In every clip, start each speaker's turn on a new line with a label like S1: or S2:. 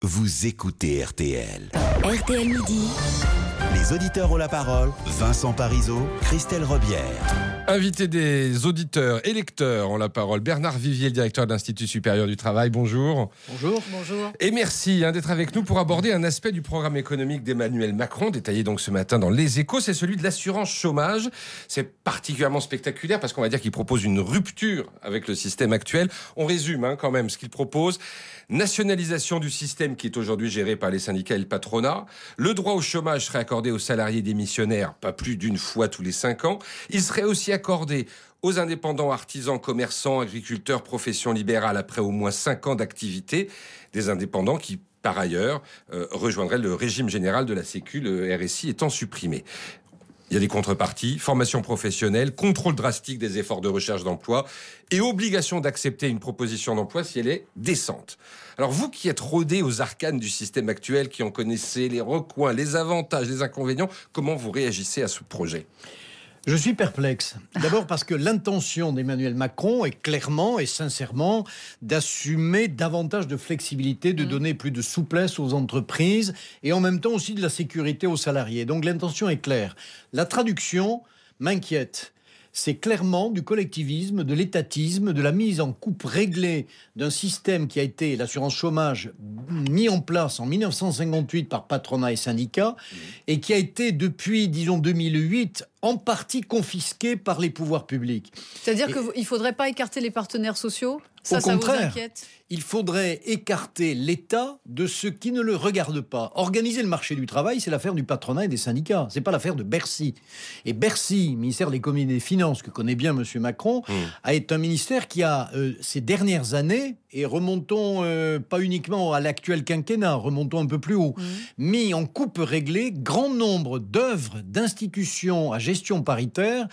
S1: Vous écoutez RTL.
S2: RTL Midi.
S1: Les auditeurs ont la parole. Vincent Parisot, Christelle Robière.
S3: Invité des auditeurs et lecteurs ont la parole. Bernard Vivier, le directeur de l'Institut supérieur du travail. Bonjour.
S4: Bonjour.
S2: Bonjour.
S3: Et merci d'être avec nous pour aborder un aspect du programme économique d'Emmanuel Macron, détaillé donc ce matin dans Les Échos. C'est celui de l'assurance chômage. C'est particulièrement spectaculaire parce qu'on va dire qu'il propose une rupture avec le système actuel. On résume quand même ce qu'il propose. Nationalisation du système qui est aujourd'hui géré par les syndicats et le patronat. Le droit au chômage serait accordé aux salariés démissionnaires, pas plus d'une fois tous les 5 ans. Il serait aussi accordé aux indépendants, artisans, commerçants, agriculteurs, professions libérales après au moins 5 ans d'activité. Des indépendants qui, par ailleurs, rejoindraient le régime général de la Sécu, le RSI étant supprimé. Il y a des contreparties, formation professionnelle, contrôle drastique des efforts de recherche d'emploi et obligation d'accepter une proposition d'emploi si elle est décente. Alors vous qui êtes rodé aux arcanes du système actuel, qui en connaissez les recoins, les avantages, les inconvénients, comment vous réagissez à ce projet ?
S4: Je suis perplexe. D'abord parce que l'intention d'Emmanuel Macron est clairement et sincèrement d'assumer davantage de flexibilité, de donner plus de souplesse aux entreprises et en même temps aussi de la sécurité aux salariés. Donc l'intention est claire. La traduction m'inquiète. C'est clairement du collectivisme, de l'étatisme, de la mise en coupe réglée d'un système qui a été, l'assurance chômage, mis en place en 1958 par patronat et syndicats et qui a été depuis, disons, 2008, en partie confisqué par les pouvoirs publics.
S2: C'est-à-dire qu'il ne faudrait pas écarter les partenaires sociaux ? Ça vous inquiète ?
S4: Il faudrait écarter l'État de ce qui ne le regarde pas. Organiser le marché du travail, c'est l'affaire du patronat et des syndicats. C'est pas l'affaire de Bercy. Et Bercy, ministère de l'économie et des finances, que connaît bien M. Macron, est un ministère qui a, ces dernières années, et remontons pas uniquement à l'actuel quinquennat, remontons un peu plus haut, mis en coupe réglée grand nombre d'œuvres, d'institutions à gestion paritaire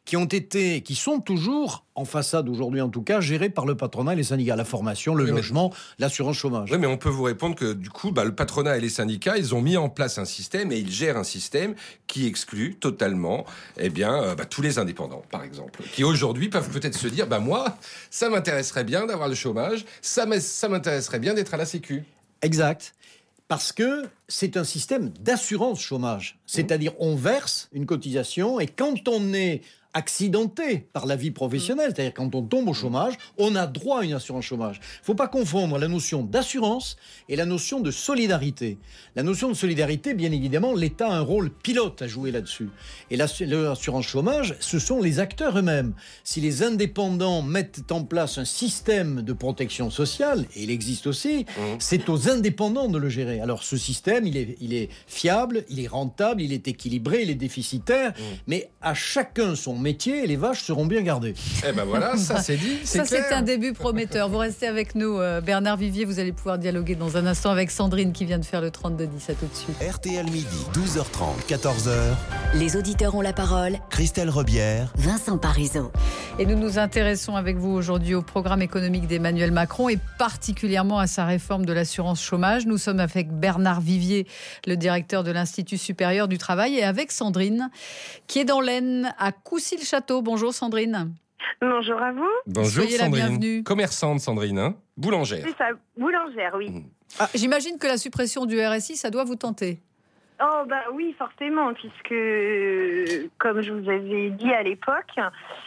S4: qui sont toujours, en façade aujourd'hui en tout cas, gérées par le patronat et les syndicats. La formation, le logement, l'assurance chômage.
S3: Oui, mais on peut vous répondre que du coup, le patronat et les syndicats, ils ont mis en place un système et ils gèrent un système qui exclut totalement tous les indépendants, par exemple, qui aujourd'hui peuvent peut-être se dire, moi, ça m'intéresserait bien d'avoir le chômage, ça m'intéresserait bien d'être à la Sécu.
S4: Exact. Parce que c'est un système d'assurance chômage. C'est-à-dire, on verse une cotisation et quand on est accidenté par la vie professionnelle, c'est-à-dire quand on tombe au chômage, on a droit à une assurance chômage. Il ne faut pas confondre la notion d'assurance et la notion de solidarité. La notion de solidarité, bien évidemment, l'État a un rôle pilote à jouer là-dessus. Et l'assurance chômage, ce sont les acteurs eux-mêmes. Si les indépendants mettent en place un système de protection sociale, et il existe aussi, c'est aux indépendants de le gérer. Alors ce système, il est fiable, il est rentable, il est équilibré, il est déficitaire, mais à chacun son métier et les vaches seront bien gardées.
S3: Voilà, ça c'est dit, c'est clair.
S2: C'est un début prometteur. Vous restez avec nous, Bernard Vivier. Vous allez pouvoir dialoguer dans un instant avec Sandrine qui vient de faire le 32-10. À tout de suite.
S1: RTL Midi, 12h30, 14h.
S2: Les auditeurs ont la parole.
S1: Christelle Robière,
S2: Vincent Parisot. Et nous nous intéressons avec vous aujourd'hui au programme économique d'Emmanuel Macron et particulièrement à sa réforme de l'assurance chômage. Nous sommes avec Bernard Vivier, le directeur de l'Institut supérieur du travail, et avec Sandrine, qui est dans l'Aisne, à Coucy-le-Château. Bonjour Sandrine.
S5: Bonjour à vous.
S3: Bonjour
S2: Soyez la
S3: Sandrine.
S2: bienvenue.
S3: Commerçante Sandrine, boulangère.
S5: C'est ça, boulangère, oui.
S2: J'imagine que la suppression du RSI, ça doit vous tenter.
S5: Oh oui, forcément, puisque comme je vous avais dit à l'époque,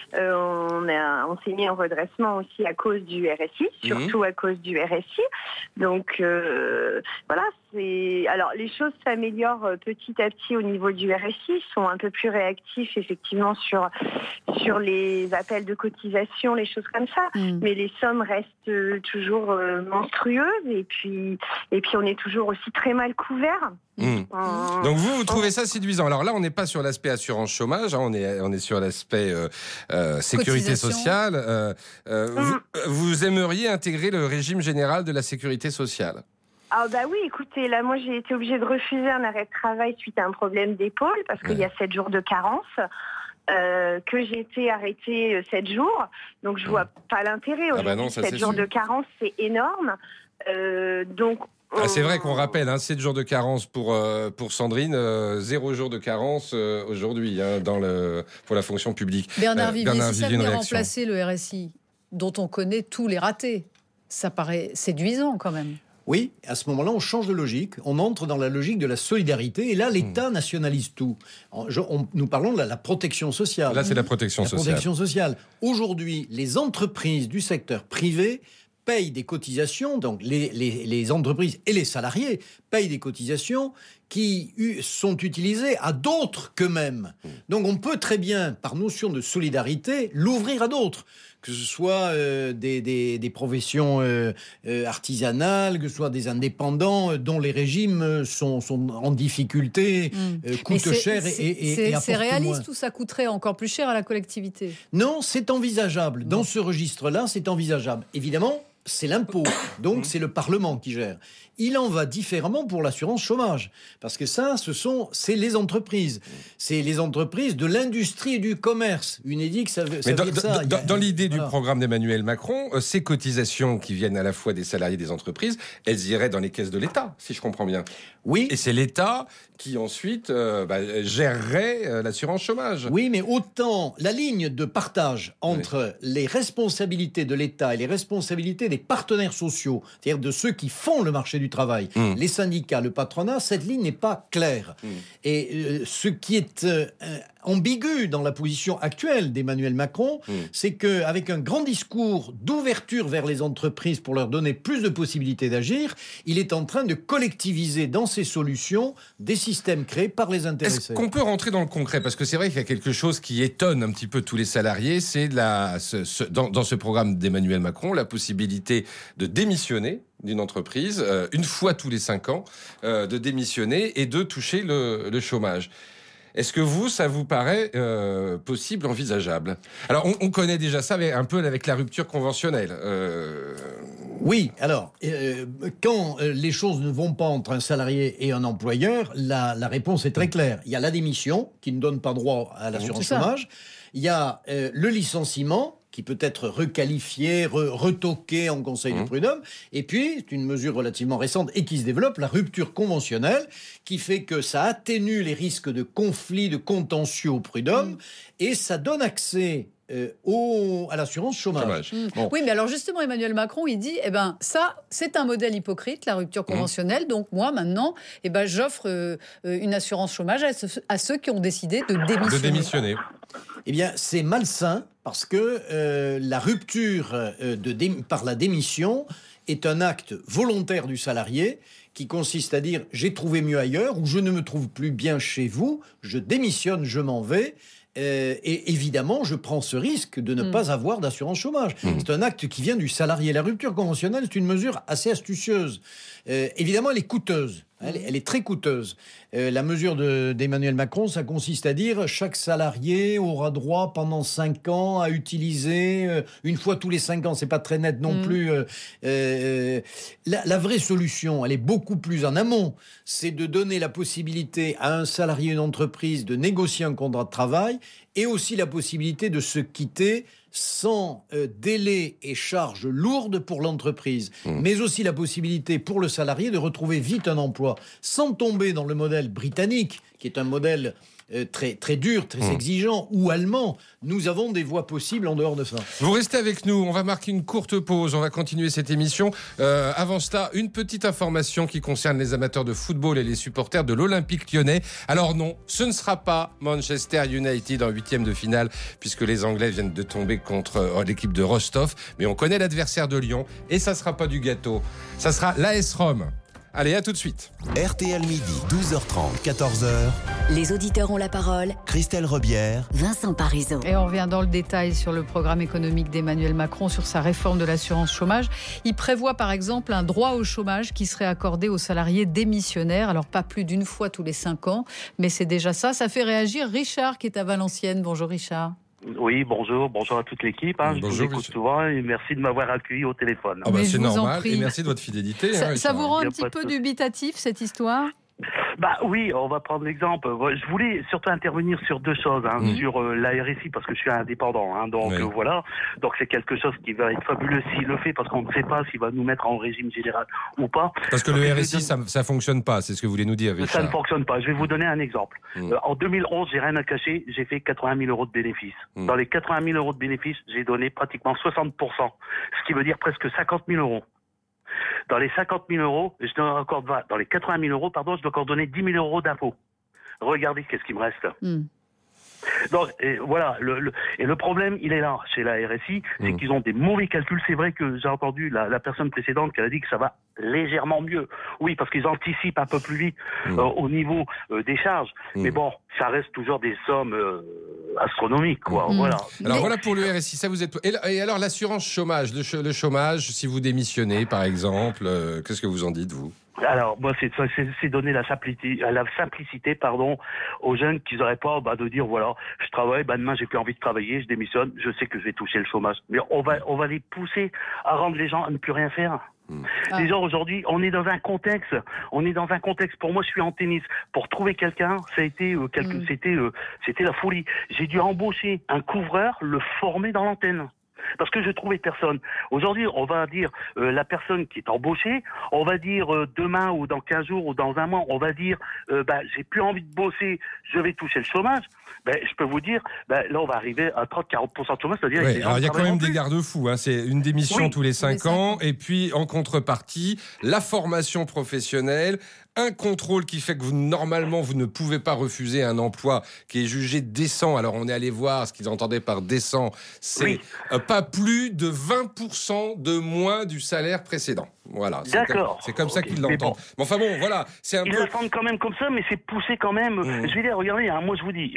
S5: on s'est mis en redressement aussi à cause du RSI, surtout à cause du RSI. Donc voilà, alors les choses s'améliorent petit à petit au niveau du RSI, ils sont un peu plus réactifs effectivement sur les appels de cotisation, les choses comme ça, mais les sommes restent toujours monstrueuses et puis on est toujours aussi très mal couverts.
S3: Donc vous trouvez ça séduisant. Alors là, on n'est pas sur l'aspect assurance chômage, on est sur l'aspect sécurité sociale. Vous aimeriez intégrer le régime général de la sécurité sociale ?
S5: Oui, écoutez, là, moi, j'ai été obligée de refuser un arrêt de travail suite à un problème d'épaule, parce qu'il y a 7 jours de carence, que j'ai été arrêtée 7 jours. Donc, je vois pas l'intérêt. Aujourd'hui, 7 jours de carence, c'est énorme.
S3: C'est vrai qu'on rappelle, 7 jours de carence pour Sandrine, 0 jour de carence aujourd'hui pour la fonction publique.
S2: Bernard Vivier, si ça venait remplacer le RSI, dont on connaît tous les ratés, ça paraît séduisant quand même.
S4: Oui, à ce moment-là, on change de logique, on entre dans la logique de la solidarité, et là, l'État nationalise tout. Nous parlons de la protection sociale.
S3: Là, c'est la protection sociale.
S4: Aujourd'hui, les entreprises du secteur privé payent des cotisations, donc les entreprises et les salariés payent des cotisations qui sont utilisées à d'autres qu'eux-mêmes. Donc on peut très bien, par notion de solidarité, l'ouvrir à d'autres. Que ce soit des professions artisanales, que ce soit des indépendants dont les régimes sont en difficulté, coûtent cher et apportent
S2: c'est réaliste
S4: moins.
S2: ou ça coûterait encore plus cher à la collectivité?
S4: Non, c'est envisageable. Dans ce registre-là, c'est envisageable. Évidemment, c'est l'impôt, donc c'est le Parlement qui gère. Il en va différemment pour l'assurance chômage, parce que ça, c'est les entreprises. C'est les entreprises de l'industrie et du commerce. Unédic, ça veut dire ça.
S3: Dans l'idée du programme d'Emmanuel Macron, ces cotisations qui viennent à la fois des salariés et des entreprises, elles iraient dans les caisses de l'État, si je comprends bien.
S4: Oui.
S3: Et c'est l'État qui ensuite gérerait l'assurance chômage.
S4: Oui, mais autant la ligne de partage entre les responsabilités de l'État et les responsabilités des partenaires sociaux, c'est-à-dire de ceux qui font le marché du travail, les syndicats, le patronat, cette ligne n'est pas claire. Et ce qui est ambigu dans la position actuelle d'Emmanuel Macron, c'est qu'avec un grand discours d'ouverture vers les entreprises pour leur donner plus de possibilités d'agir, il est en train de collectiviser dans ses solutions des systèmes créés par les intéressés.
S3: Est-ce qu'on peut rentrer dans le concret? Parce que c'est vrai qu'il y a quelque chose qui étonne un petit peu tous les salariés, c'est dans ce programme d'Emmanuel Macron, la possibilité de démissionner d'une entreprise, une fois tous les 5 ans, de démissionner et de toucher le chômage. Est-ce que ça vous paraît possible, envisageable? Alors, on connaît déjà ça un peu avec la rupture conventionnelle.
S4: Oui, alors, quand les choses ne vont pas entre un salarié et un employeur, la réponse est très claire. Il y a la démission, qui ne donne pas droit à l'assurance chômage. Il y a le licenciement, qui peut être requalifié, retoqué en conseil de prud'homme. Et puis, c'est une mesure relativement récente et qui se développe, la rupture conventionnelle, qui fait que ça atténue les risques de conflits, de contentieux au prud'homme, et ça donne accès à l'assurance chômage.
S2: Bon. Oui, mais alors justement, Emmanuel Macron, il dit, ça, c'est un modèle hypocrite, la rupture conventionnelle. Donc moi, maintenant, j'offre une assurance chômage à ceux qui ont décidé de démissionner.
S4: Eh bien, c'est malsain parce que la rupture par la démission est un acte volontaire du salarié qui consiste à dire « j'ai trouvé mieux ailleurs » ou « je ne me trouve plus bien chez vous, je démissionne, je m'en vais ». Et évidemment, je prends ce risque de ne pas avoir d'assurance chômage. C'est un acte qui vient du salarié. La rupture conventionnelle, c'est une mesure assez astucieuse. Évidemment, elle est coûteuse. Elle est très coûteuse. La mesure d'Emmanuel Macron, ça consiste à dire chaque salarié aura droit pendant 5 ans à utiliser, une fois tous les 5 ans, c'est pas très net non plus. La vraie solution, elle est beaucoup plus en amont. C'est de donner la possibilité à un salarié d'une entreprise de négocier un contrat de travail et aussi la possibilité de se quitter sans délai et charges lourdes pour l'entreprise, mais aussi la possibilité pour le salarié de retrouver vite un emploi, sans tomber dans le modèle britannique, qui est un modèle très, très dur, très exigeant, ou allemand. Nous avons des voies possibles en dehors de ça.
S3: Vous restez avec nous, on va marquer une courte pause, on va continuer cette émission. Avant cela, une petite information qui concerne les amateurs de football et les supporters de l'Olympique lyonnais. Alors non, ce ne sera pas Manchester United en 8e de finale, puisque les Anglais viennent de tomber contre l'équipe de Rostov, mais on connaît l'adversaire de Lyon, et ça ne sera pas du gâteau, ça sera l'AS Rome. Allez, à tout de suite.
S1: RTL midi, 12h30, 14h.
S6: Les auditeurs ont la parole.
S1: Christelle Rebière,
S6: Vincent Parisot.
S2: Et on revient dans le détail sur le programme économique d'Emmanuel Macron, sur sa réforme de l'assurance chômage. Il prévoit par exemple un droit au chômage qui serait accordé aux salariés démissionnaires. Alors pas plus d'une fois tous les 5 ans, mais c'est déjà ça. Ça fait réagir Richard qui est à Valenciennes. Bonjour Richard.
S7: Oui, bonjour à toute l'équipe. Je vous écoute souvent et merci de m'avoir accueilli au téléphone.
S3: C'est normal et merci de votre fidélité.
S2: Ça vous rend un petit peu dubitatif cette histoire ?
S7: Oui, on va prendre l'exemple. Je voulais surtout intervenir sur 2 choses, sur la RSI parce que je suis indépendant, voilà. Donc c'est quelque chose qui va être fabuleux s'il le fait parce qu'on ne sait pas s'il va nous mettre en régime général ou pas.
S3: Parce que le RSI, ça fonctionne pas, c'est ce que vous voulez nous dire, Richard.
S7: Ça ne fonctionne pas. Je vais vous donner un exemple. En 2011, j'ai rien à cacher, j'ai fait 80 000 euros de bénéfices. Dans les 80 000 euros de bénéfices, j'ai donné pratiquement 60%, ce qui veut dire presque 50 000 euros. Dans les 50 000 euros, dans les 80 000 euros, pardon, je dois encore donner 10 000 euros d'impôts. Regardez qu'est-ce qui me reste. Donc, voilà, le problème, il est là, chez la RSI, c'est qu'ils ont des mauvais calculs. C'est vrai que j'ai entendu la personne précédente qui a dit que ça va légèrement mieux. Oui, parce qu'ils anticipent un peu plus vite au niveau des charges. Mais bon, ça reste toujours des sommes astronomiques, quoi. Voilà.
S3: Alors voilà pour le RSI, ça vous êtes... Et alors l'assurance chômage, le chômage, si vous démissionnez, par exemple, qu'est-ce que vous en dites, vous ?
S7: Alors, moi, c'est donner la simplicité, aux jeunes qu'ils n'auraient pas de dire, voilà, je travaille, demain, j'ai plus envie de travailler, je démissionne, je sais que je vais toucher le chômage. Mais on va les pousser à rendre les gens à ne plus rien faire. Les gens, aujourd'hui, on est dans un contexte, pour moi, je suis en tennis. Pour trouver quelqu'un, ça a été, c'était la folie. J'ai dû embaucher un couvreur, le former dans l'antenne. Parce que je trouvais personne. Aujourd'hui, on va dire la personne qui est embauchée, on va dire demain ou dans 15 jours ou dans un mois, on va dire j'ai plus envie de bosser, je vais toucher le chômage. Je peux vous dire, là on va arriver à 30-40% de chômage, c'est-à-dire
S3: oui, alors il y a quand même des garde-fous, c'est une démission tous les 5 ans, et puis en contrepartie, la formation professionnelle, un contrôle qui fait que normalement vous ne pouvez pas refuser un emploi qui est jugé décent. Alors on est allé voir ce qu'ils entendaient par décent, c'est pas plus de 20% de moins du salaire précédent. Voilà, c'est comme ça qu'ils l'entendent. Mais enfin bon, voilà, c'est un peu...
S7: Ils l'entendent quand même comme ça, mais c'est poussé quand même. Je vais dire, regardez, moi je vous dis,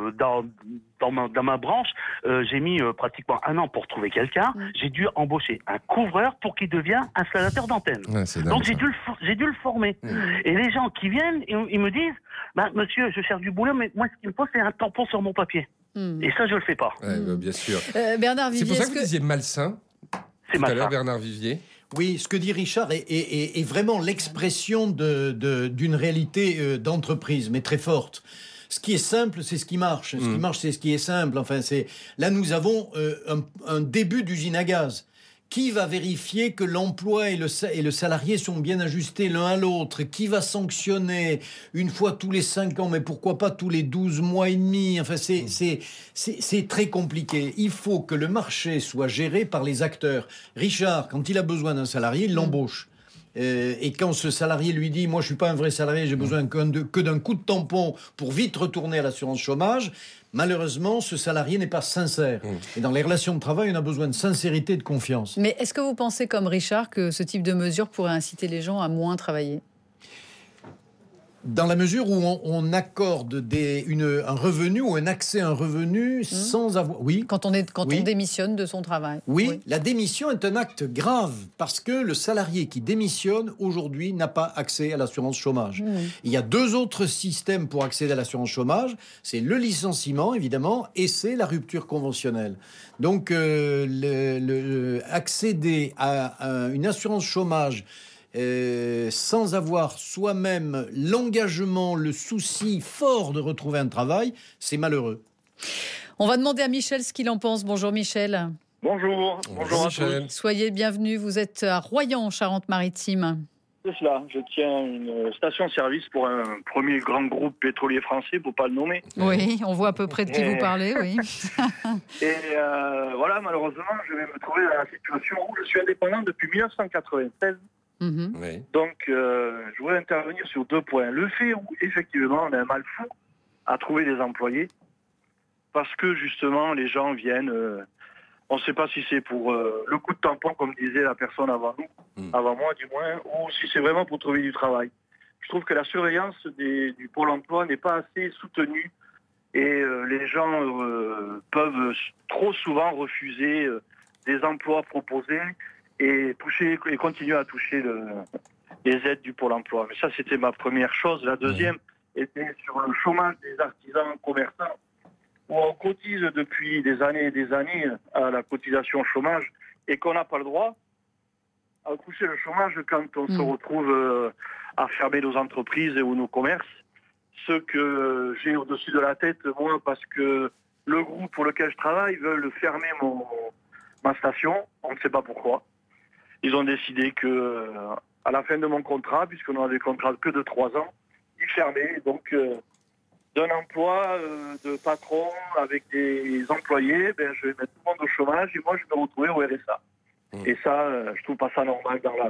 S7: dans ma branche, j'ai mis pratiquement 1 an pour trouver quelqu'un. J'ai dû embaucher un couvreur pour qu'il devienne installateur d'antenne. Donc j'ai dû le former. Et les gens qui viennent, ils me disent, monsieur, je cherche du boulot, mais moi ce qu'il me faut, c'est un tampon sur mon papier. Et ça, je le fais pas.
S3: Bien sûr.
S2: Bernard Vivier,
S3: c'est pour ça que vous disiez malsain.
S7: C'est malsain.
S3: Tout à l'heure, Bernard Vivier.
S4: Oui, ce que dit Richard est vraiment l'expression d'une réalité d'entreprise, mais très forte. Ce qui est simple, c'est ce qui marche. Ce qui marche, c'est ce qui est simple. Enfin, là, nous avons un début d'usine à gaz. Qui va vérifier que l'emploi et le salarié sont bien ajustés l'un à l'autre? Qui va sanctionner une fois tous les 5 ans, mais pourquoi pas tous les 12 mois et demi? Enfin, c'est très compliqué. Il faut que le marché soit géré par les acteurs. Richard, quand il a besoin d'un salarié, il l'embauche. Et quand ce salarié lui dit « Moi, je suis pas un vrai salarié, j'ai besoin que d'un coup de tampon pour vite retourner à l'assurance chômage », malheureusement, ce salarié n'est pas sincère. Et dans les relations de travail, on a besoin de sincérité et de confiance.
S2: Mais est-ce que vous pensez, comme Richard, que ce type de mesure pourrait inciter les gens à moins travailler ?
S4: Dans la mesure où on accorde un revenu ou un accès à un revenu sans avoir... Oui.
S2: Quand on démissionne de son travail.
S4: Oui, la démission est un acte grave parce que le salarié qui démissionne aujourd'hui n'a pas accès à l'assurance chômage. Il y a 2 autres systèmes pour accéder à l'assurance chômage. C'est le licenciement, évidemment, et c'est la rupture conventionnelle. Donc, accéder à une assurance chômage sans avoir soi-même l'engagement, le souci fort de retrouver un travail, c'est malheureux.
S2: On va demander à Michel ce qu'il en pense. Bonjour Michel.
S8: Bonjour à tous.
S2: Soyez bienvenus, vous êtes à Royan, en Charente-Maritime.
S8: C'est cela, je tiens une station-service pour un premier grand groupe pétrolier français, pour ne pas le nommer.
S2: Oui, on voit à peu près de qui vous parlez, oui.
S8: Et voilà, malheureusement, je vais me trouver dans la situation où je suis indépendant depuis 1996. Donc, je voudrais intervenir sur 2 points. Le fait où, effectivement, on a un mal fou à trouver des employés, parce que, justement, les gens viennent... on ne sait pas si c'est pour le coup de tampon, comme disait la personne avant nous, avant moi du moins, ou si c'est vraiment pour trouver du travail. Je trouve que la surveillance du Pôle emploi n'est pas assez soutenue, et les gens peuvent trop souvent refuser des emplois proposés, et continuer à toucher les aides du Pôle emploi. Mais ça, c'était ma première chose. La deuxième était sur le chômage des artisans commerçants, où on cotise depuis des années et des années à la cotisation chômage, et qu'on n'a pas le droit à toucher le chômage quand on se retrouve à fermer nos entreprises ou nos commerces. Ce que j'ai au-dessus de la tête, moi, parce que le groupe pour lequel je travaille veut fermer ma station, on ne sait pas pourquoi. Ils ont décidé que, à la fin de mon contrat, puisqu'on a des contrats que de 3 ans, ils fermaient. Donc, d'un emploi de patron avec des employés, je vais mettre tout le monde au chômage et moi, je vais me retrouver au RSA. Et ça, je trouve pas ça normal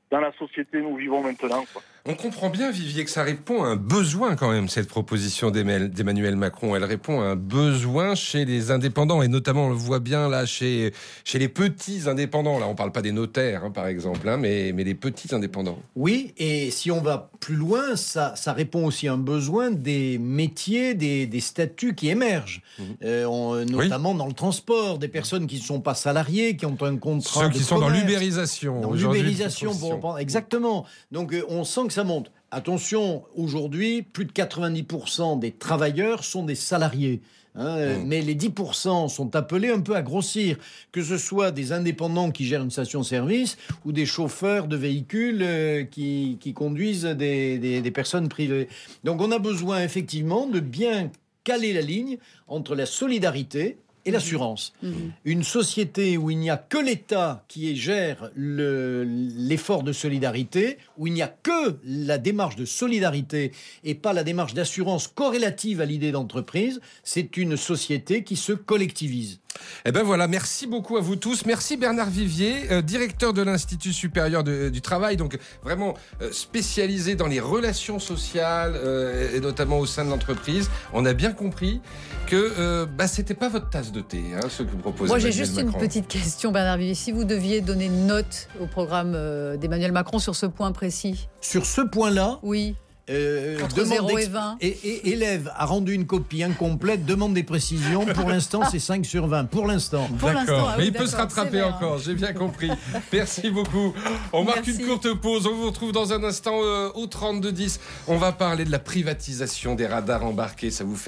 S8: dans la société où nous vivons maintenant, quoi.
S3: On comprend bien, Vivier, que ça répond à un besoin quand même, cette proposition d'Emmanuel Macron. Elle répond à un besoin chez les indépendants, et notamment on le voit bien là chez les petits indépendants. Là, on ne parle pas des notaires, par exemple, mais les petits indépendants.
S4: Oui, et si on va plus loin, ça répond aussi à un besoin des métiers, des statuts qui émergent, notamment dans le transport, des personnes qui ne sont pas salariées, qui ont un contrat.
S3: Ceux qui sont dans l'ubérisation.
S4: Dans l'ubérisation, exactement. Donc on sent que ça monte. Attention, aujourd'hui, plus de 90% des travailleurs sont des salariés. Mais les 10% sont appelés un peu à grossir, que ce soit des indépendants qui gèrent une station-service ou des chauffeurs de véhicules qui conduisent des personnes privées. Donc on a besoin effectivement de bien caler la ligne entre la solidarité et l'assurance. Une société où il n'y a que l'État qui gère l'effort de solidarité, où il n'y a que la démarche de solidarité et pas la démarche d'assurance corrélative à l'idée d'entreprise, c'est une société qui se collectivise.
S3: Eh ben voilà, merci beaucoup à vous tous. Merci Bernard Vivier, directeur de l'Institut supérieur du travail, donc vraiment spécialisé dans les relations sociales et notamment au sein de l'entreprise. On a bien compris que c'était pas votre tasse de thé, ce que vous proposez.
S2: Moi, j'ai juste une petite question, Bernard Vivier. Si vous deviez donner une note au programme d'Emmanuel Macron sur ce point précis.
S4: Sur ce point-là ?
S2: Oui. Entre 0 et 20.
S4: Et élève a rendu une copie incomplète, demande des précisions. Pour l'instant, c'est 5 sur 20. Pour l'instant.
S3: D'accord. Mais il peut se rattraper encore, j'ai bien compris. Merci beaucoup. On marque une courte pause. On vous retrouve dans un instant au 32-10. On va parler de la privatisation des radars embarqués. Ça vous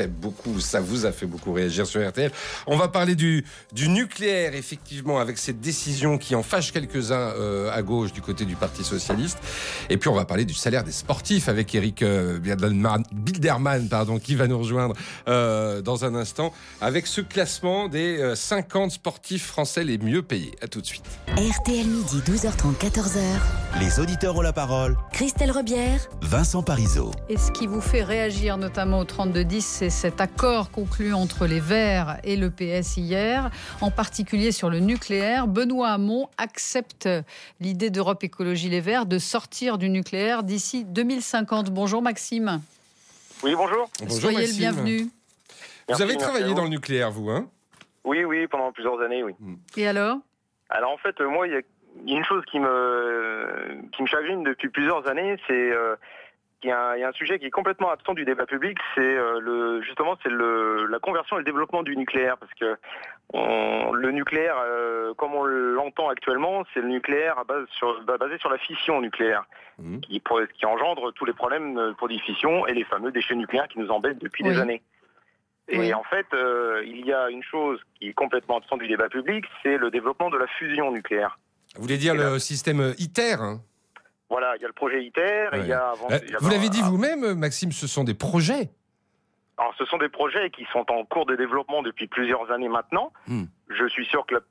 S3: a fait beaucoup réagir sur RTL. On va parler du nucléaire, effectivement, avec cette décision qui en fâche quelques-uns à gauche du côté du Parti Socialiste. Et puis on va parler du salaire des sportifs avec Eric Bilderman, qui va nous rejoindre dans un instant avec ce classement des 50 sportifs français les mieux payés. À tout de suite.
S6: RTL midi 12h30 14h.
S1: Les auditeurs ont la parole.
S6: Christelle Rebière,
S1: Vincent Parisot.
S2: Et ce qui vous fait réagir notamment au 32-10, c'est cet accord conclu entre les Verts et le PS hier, en particulier sur le nucléaire. Benoît Hamon accepte l'idée d'Europe Écologie Les Verts de sortir du nucléaire d'ici 2050. Bonjour Maxime.
S8: Oui, bonjour.
S2: Soyez
S3: Maxime.
S2: le bienvenu.
S3: Vous avez travaillé dans le nucléaire, vous,
S8: Oui, pendant plusieurs années, oui.
S2: Et alors ?
S8: Alors en fait, moi, il y a une chose qui me chagrine depuis plusieurs années, c'est qu'il y a un sujet qui est complètement absent du débat public, c'est la conversion et le développement du nucléaire, parce que le nucléaire, comme on l'entend actuellement, c'est le nucléaire basé sur la fission nucléaire, qui engendre tous les problèmes pour des fissions et les fameux déchets nucléaires qui nous embêtent depuis des années. Et en fait, il y a une chose qui est complètement absente du débat public, c'est le développement de la fusion nucléaire.
S3: Vous voulez dire le système ITER
S8: Voilà, il y a le projet ITER. Et il y a
S3: vous l'avez dit vous-même, Maxime, ce sont des projets.
S8: Alors, ce sont des projets qui sont en cours de développement depuis plusieurs années maintenant. Je suis sûr que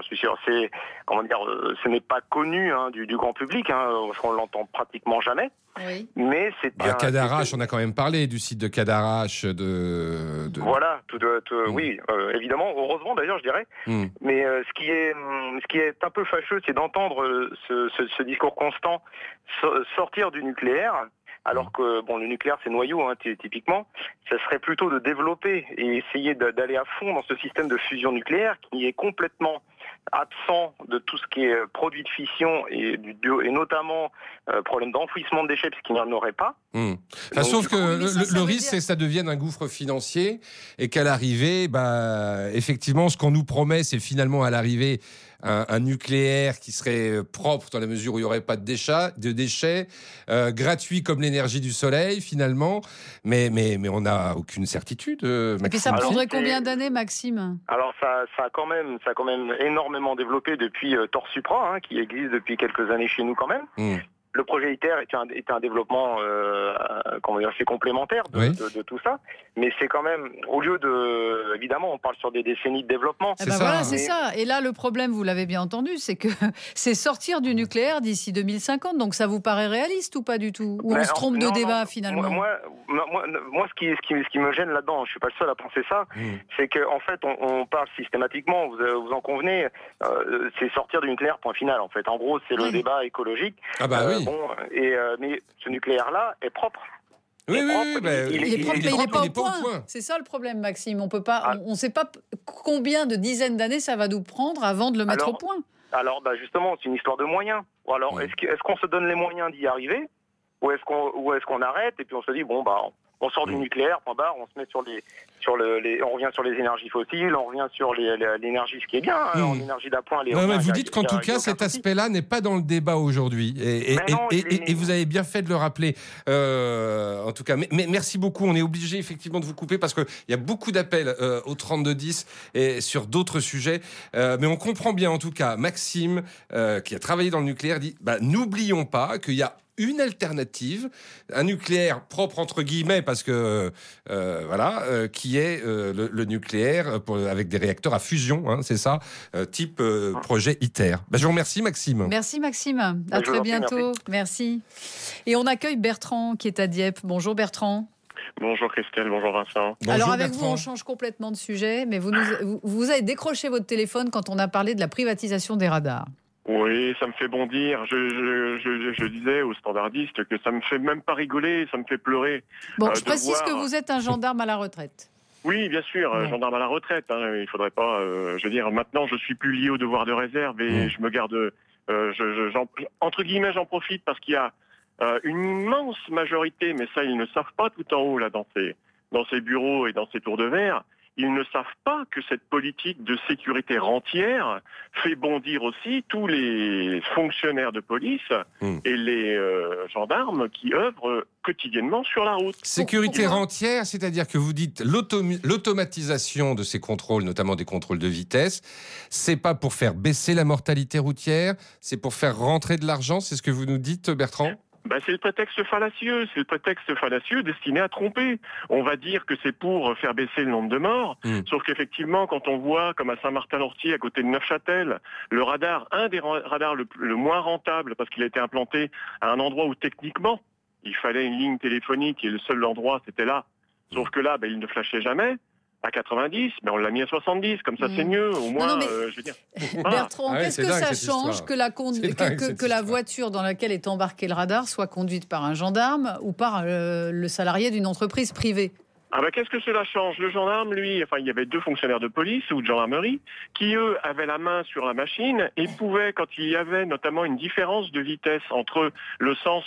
S8: ce n'est pas connu du grand public, parce qu'on l'entend pratiquement jamais.
S2: Oui.
S8: Mais c'est
S3: Cadarache, on a quand même parlé du site de Cadarache.
S8: Voilà, oui, évidemment, heureusement d'ailleurs, je dirais. Mais ce qui est un peu fâcheux, c'est d'entendre ce discours constant sortir du nucléaire. Alors que le nucléaire c'est noyau, typiquement, ça serait plutôt de développer et essayer d'aller à fond dans ce système de fusion nucléaire qui est complètement absent de tout ce qui est produit de fission et notamment problème d'enfouissement de déchets puisqu'il n'y en aurait pas.
S3: Sauf que le risque c'est que ça devienne un gouffre financier et qu'à l'arrivée, effectivement, ce qu'on nous promet, c'est finalement à l'arrivée un nucléaire qui serait propre dans la mesure où il n'y aurait pas de déchets, gratuit comme l'énergie du soleil finalement, mais on n'a aucune certitude. Maxime.
S2: Et puis ça prendrait combien d'années, Maxime ?
S8: Alors ça a quand même énormément développé depuis Torsupra, qui existe depuis quelques années chez nous quand même.
S9: le projet ITER est un développement assez complémentaire de tout ça, mais c'est quand même, au lieu de, évidemment, on parle sur des décennies de développement.
S2: C'est ça. Et là, le problème, vous l'avez bien entendu, c'est que c'est sortir du nucléaire d'ici 2050. Donc, ça vous paraît réaliste ou pas du tout? Ou on se trompe de débat finalement?
S9: Moi, ce qui me gêne là-dedans, je suis pas le seul à penser ça, c'est qu'en fait, on parle systématiquement. Vous en convenez, c'est sortir du nucléaire, point final. En fait, en gros, c'est le débat écologique.
S3: Ah bah oui.
S9: Mais ce nucléaire-là est propre.
S2: Il est propre, mais il n'est pas au point. C'est ça le problème, Maxime. On ne sait pas combien de dizaines d'années ça va nous prendre avant de le mettre au point.
S9: Alors, justement, c'est une histoire de moyens. Alors, est-ce qu'on se donne les moyens d'y arriver, ou est-ce qu'on arrête et puis on se dit on sort du nucléaire, point barre, on se met on revient sur les énergies fossiles, on revient sur l'énergie, ce qui est bien, en énergie d'appoint.
S3: Vous dites qu'en tout cas, cet aspect-là n'est pas dans le débat aujourd'hui. Et vous avez bien fait de le rappeler. En tout cas, mais merci beaucoup. On est obligé effectivement de vous couper parce qu'il y a beaucoup d'appels au 3210 et sur d'autres sujets. Mais on comprend bien en tout cas, Maxime, qui a travaillé dans le nucléaire, dit n'oublions pas qu'il y a une alternative, un nucléaire propre entre guillemets parce que qui est le nucléaire avec des réacteurs à fusion, c'est ça, type projet ITER. Je vous remercie Maxime.
S2: Merci Maxime, à très bientôt. Merci. Et on accueille Bertrand qui est à Dieppe. Bonjour Bertrand.
S10: Bonjour Christelle, bonjour Vincent.
S2: Bonjour Alors avec Bertrand. Vous, on change complètement de sujet, mais vous avez décroché votre téléphone quand on a parlé de la privatisation des radars.
S10: Oui, ça me fait bondir. Je disais aux standardistes que ça me fait même pas rigoler, ça me fait pleurer.
S2: Bon, je précise que vous êtes un gendarme à la retraite.
S10: Oui, bien sûr, gendarme à la retraite. Il faudrait pas. Maintenant, je suis plus lié au devoir de réserve et je me garde. Entre guillemets, j'en profite parce qu'il y a une immense majorité, mais ça, ils ne savent pas tout en haut là dans ces bureaux et dans ces tours de verre. Ils ne savent pas que cette politique de sécurité rentière fait bondir aussi tous les fonctionnaires de police et les gendarmes qui œuvrent quotidiennement sur la route.
S3: Sécurité rentière, c'est-à-dire que vous dites l'automatisation de ces contrôles, notamment des contrôles de vitesse, c'est pas pour faire baisser la mortalité routière, c'est pour faire rentrer de l'argent, c'est ce que vous nous dites, Bertrand ?
S10: C'est le prétexte fallacieux destiné à tromper. On va dire que c'est pour faire baisser le nombre de morts, sauf qu'effectivement, quand on voit, comme à Saint-Martin-l'Ortier, à côté de Neufchâtel, le radar, un des radars le moins rentable, parce qu'il a été implanté à un endroit où techniquement, il fallait une ligne téléphonique et le seul endroit, c'était là. Sauf que là, il ne flashait jamais. À 90, mais on l'a mis à 70, comme ça c'est mieux, au moins, je veux dire.
S2: Bertrand, qu'est-ce que ça change que la voiture dans laquelle est embarqué le radar soit conduite par un gendarme ou par le salarié d'une entreprise privée ?
S10: Qu'est-ce que cela change ? Le gendarme, lui, il y avait 2 fonctionnaires de police ou de gendarmerie qui, eux, avaient la main sur la machine et pouvaient, quand il y avait notamment une différence de vitesse entre le sens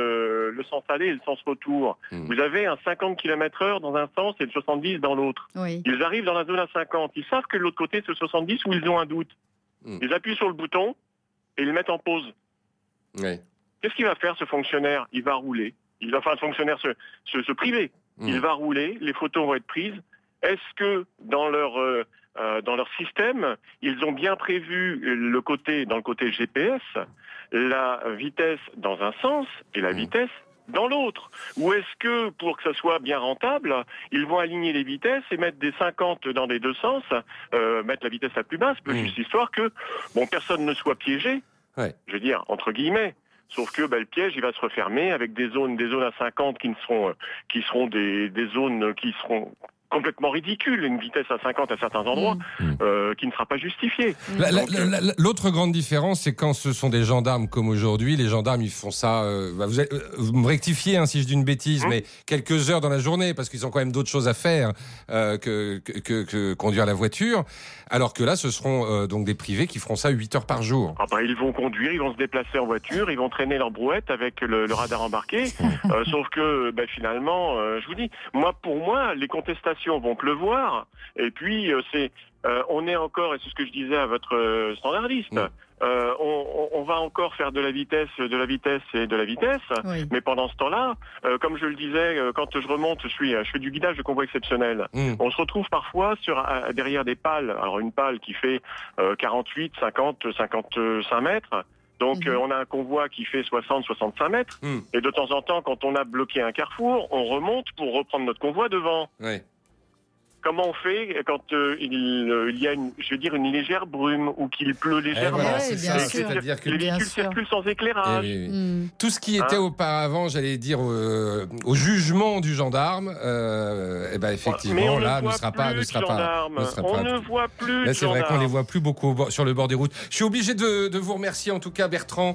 S10: aller et le sens retour, vous avez un 50 km/h dans un sens et le 70 dans l'autre.
S2: Oui.
S10: Ils arrivent dans la zone à 50, ils savent que de l'autre côté c'est 70 ou ils ont un doute. Ils appuient sur le bouton et ils le mettent en pause.
S3: Oui.
S10: Qu'est-ce qu'il va faire ce fonctionnaire ? Il va rouler. Le fonctionnaire se priver. Il va rouler, les photos vont être prises. Est-ce que dans leur système, ils ont bien prévu dans le côté GPS, la vitesse dans un sens et la vitesse dans l'autre ? Ou est-ce que, pour que ça soit bien rentable, ils vont aligner les vitesses et mettre des 50 dans les 2 sens, mettre la vitesse la plus basse, juste histoire que personne ne soit piégé, je veux dire, entre guillemets. Sauf que le piège, il va se refermer avec des zones à 50 qui seront des zones qui seront complètement ridicules, une vitesse à 50 à certains endroits qui ne sera pas justifiée.
S3: L'autre grande différence, c'est quand ce sont des gendarmes comme aujourd'hui, les gendarmes ils font ça, vous me rectifiez si je dis une bêtise, mais quelques heures dans la journée, parce qu'ils ont quand même d'autres choses à faire que conduire la voiture, alors que là ce seront donc des privés qui feront ça 8 heures par jour.
S10: Ils vont conduire, ils vont se déplacer en voiture, ils vont traîner leur brouette avec le radar embarqué, sauf que finalement, je vous dis, pour moi, les contestations vont pleuvoir, et puis on est encore, et c'est ce que je disais à votre standardiste, on va encore faire de la vitesse, mais pendant ce temps-là, comme je le disais, quand je remonte, je fais du guidage de convoi exceptionnel. On se retrouve parfois derrière des pales, alors une pale qui fait 48, 50, 55 mètres, Donc on a un convoi qui fait 60-65 mètres, et de temps en temps, quand on a bloqué un carrefour, on remonte pour reprendre notre convoi devant.
S3: Ouais.
S10: Comment on fait quand il y a une légère brume ou qu'il pleut légèrement?
S3: Voilà, c'est ça. C'est-à-dire que
S10: les véhicules circulent sans éclairage.
S3: Tout ce qui était auparavant, j'allais dire, au jugement du gendarme, effectivement, là, ne sera pas.
S10: On ne voit plus.
S3: Là, c'est vrai qu'on les voit plus beaucoup sur le bord des routes. Je suis obligé de vous remercier, en tout cas, Bertrand.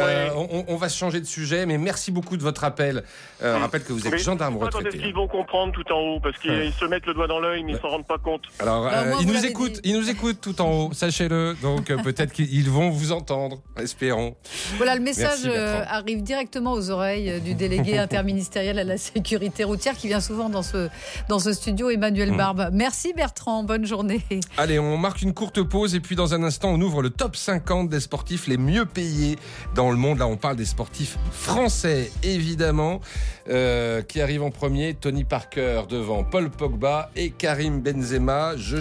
S3: On va se changer de sujet, mais merci beaucoup de votre appel. Rappelle que vous êtes gendarme retraité.
S10: Quand est-ce qu'ils vont comprendre tout en haut? Parce qu'ils se mettent le doigt dans l'œil, mais ils s'en rendent pas compte.
S3: Alors, ils nous écoutent tout en haut, sachez-le. Donc, peut-être qu'ils vont vous entendre, espérons.
S2: Voilà, le message arrive directement aux oreilles du délégué interministériel à la sécurité routière qui vient souvent dans ce studio, Emmanuel Barbe. Merci Bertrand, bonne journée.
S3: Allez, on marque une courte pause et puis dans un instant, on ouvre le top 50 des sportifs les mieux payés dans le monde. Là, on parle des sportifs français, évidemment, qui arrivent en premier. Tony Parker devant Paul Pogba et Karim Benzema. Je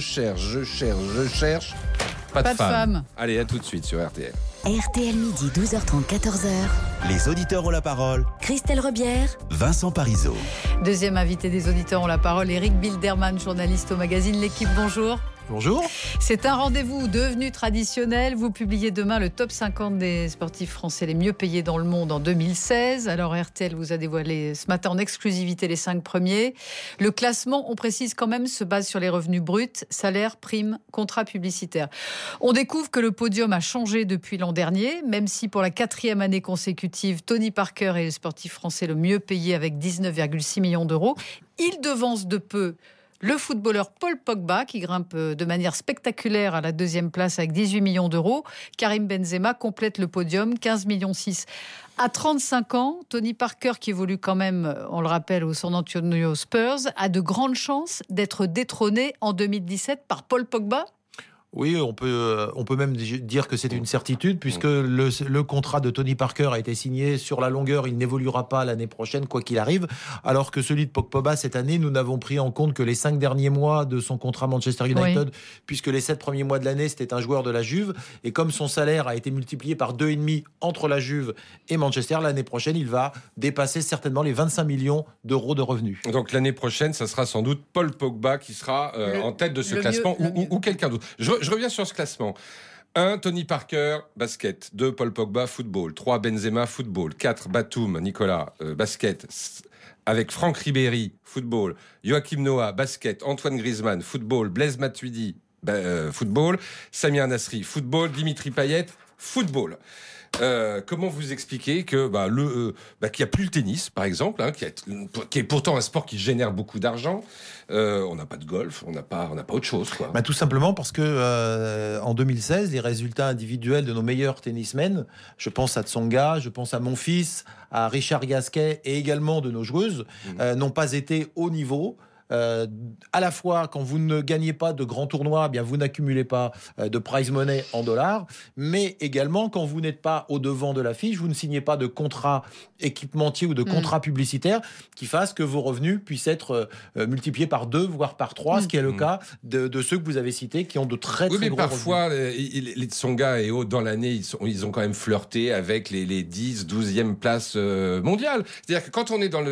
S3: cherche. Pas de femme. Allez, à tout de suite sur RTL.
S6: RTL midi, 12h30, 14h.
S1: Les auditeurs ont la parole.
S6: Christelle Rebière.
S1: Vincent Parisot.
S2: Deuxième invité des auditeurs ont la parole, Eric Bilderman, journaliste au magazine L'Équipe. Bonjour.
S4: Bonjour.
S2: C'est un rendez-vous devenu traditionnel. Vous publiez demain le top 50 des sportifs français les mieux payés dans le monde en 2016. Alors RTL vous a dévoilé ce matin en exclusivité les 5 premiers. Le classement, on précise quand même, se base sur les revenus bruts, salaires, primes, contrats publicitaires. On découvre que le podium a changé depuis l'an dernier, même si pour la 4e année consécutive, Tony Parker est le sportif français le mieux payé avec 19,6 millions d'euros. Il devance de peu le footballeur Paul Pogba, qui grimpe de manière spectaculaire à la 2e place avec 18 millions d'euros. Karim Benzema complète le podium, 15,6 millions. À 35 ans, Tony Parker, qui évolue quand même, on le rappelle, au San Antonio Spurs, a de grandes chances d'être détrôné en 2017 par Paul Pogba.
S11: Oui, on peut même dire que c'est une certitude puisque le contrat de Tony Parker a été signé sur la longueur. Il n'évoluera pas l'année prochaine, quoi qu'il arrive. Alors que celui de Pogba, cette année, nous n'avons pris en compte que les 5 derniers mois de son contrat Manchester United, puisque les 7 premiers mois de l'année, c'était un joueur de la Juve. Et comme son salaire a été multiplié par 2,5 entre la Juve et Manchester, l'année prochaine, il va dépasser certainement les 25 millions d'euros de revenus.
S3: Donc l'année prochaine, ça sera sans doute Paul Pogba qui sera en tête de ce classement ou quelqu'un d'autre. Je reviens sur ce classement. 1. Tony Parker, basket. 2. Paul Pogba, football. 3. Benzema, football. 4. Batum, Nicolas, basket. Avec Franck Ribéry, football. Joachim Noah, basket. Antoine Griezmann, football. Blaise Matuidi, football. Samir Nasri, football. Dimitri Payet, football. Comment vous expliquer que qu'il n'y a plus le tennis, par exemple, qui est pourtant un sport qui génère beaucoup d'argent. On n'a pas de golf, on n'a pas autre chose, quoi.
S11: Tout simplement parce que en 2016, les résultats individuels de nos meilleurs tennismen, je pense à Tsonga, je pense à Monfils, à Richard Gasquet et également de nos joueuses, n'ont pas été au niveau. À la fois, quand vous ne gagnez pas de grands tournois, bien vous n'accumulez pas de prize money en dollars, mais également quand vous n'êtes pas au devant de l'affiche, vous ne signez pas de contrat équipementier ou de contrat publicitaire qui fasse que vos revenus puissent être multipliés par 2, voire par 3, ce qui est le cas de ceux que vous avez cités qui ont de très gros revenus.
S3: Parfois, les Tsonga et autres dans l'année, ils ont quand même flirté avec les 10, 12e places mondiales. C'est-à-dire que quand on est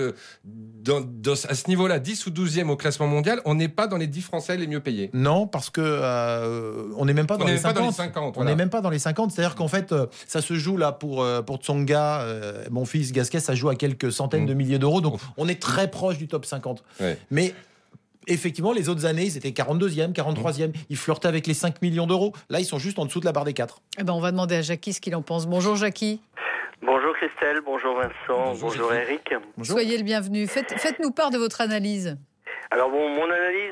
S3: à ce niveau-là, 10 ou 12e au classement mondial, on n'est pas dans les 10 Français les mieux payés.
S11: Non, parce que on n'est même pas dans les 50. On n'est même pas dans les 50. C'est-à-dire qu'en fait, ça se joue là pour Tsonga, mon fils Gasquet, ça joue à quelques centaines de milliers d'euros. Donc, on est très proche du top 50. Ouais. Mais effectivement, les autres années, ils étaient 42e, 43e. Ils flirtaient avec les 5 millions d'euros. Là, ils sont juste en dessous de la barre des 4.
S2: On va demander à Jackie ce qu'il en pense. Bonjour Jackie.
S12: Bonjour Christelle, bonjour Vincent, bonjour Eric.
S2: Bonjour. Soyez le bienvenu. Faites-nous part de votre analyse.
S12: Alors mon analyse,